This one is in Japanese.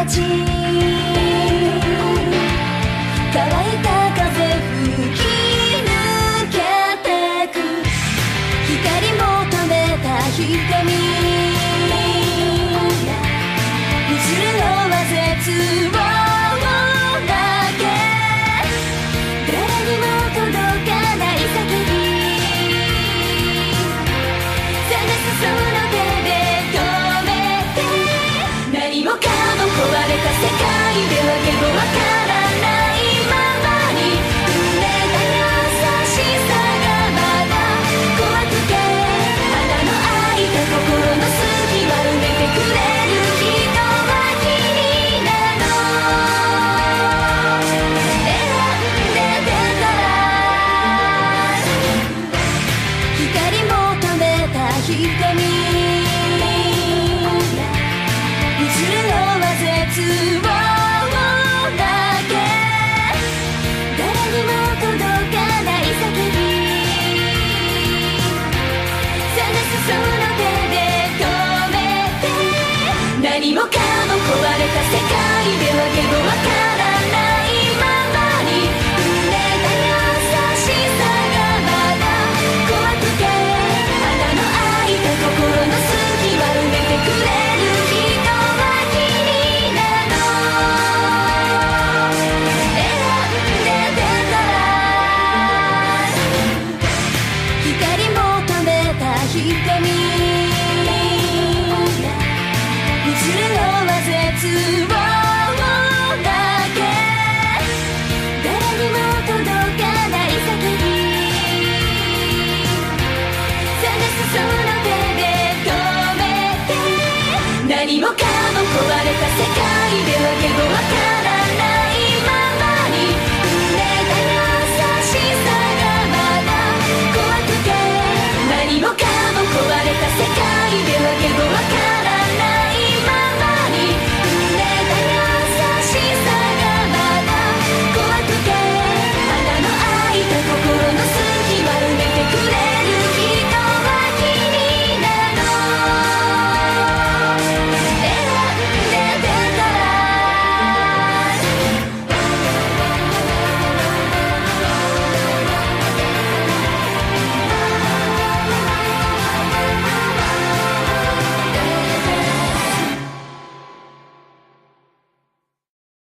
ち乾いた風吹き抜けてく光求めた瞳映るのは絶望だけ誰にも届かない叫び探すその手で止めて何もかも壊れた世界でわけもわからないままに触れた優しさがまだ怖くて穴の開いた心の隙間埋めてくれる人は君なの選んで出たら光求めた瞳映るのは絶望だけ誰にも届かない叫び探すその手で止めて何もかも壊れた世界でわけもわからないままに触れた優しさがまだ怖くて穴の開いた心の隙間埋めてくれる人は君なの選んで出たら光求めた瞳映るのは絶望だけ誰にも届かない叫び探すその手で止めて何もかも壊れた世界でわけも